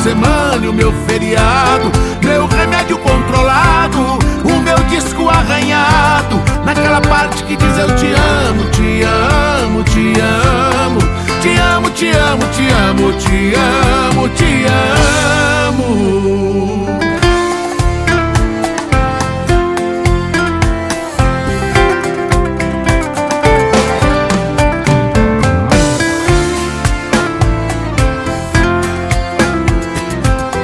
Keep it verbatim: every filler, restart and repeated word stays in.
semana e o meu feriado, meu remédio controlado, o meu disco arranhado, naquela parte que diz eu te amo, te amo, te amo, te amo, te amo, te amo, te amo, te amo.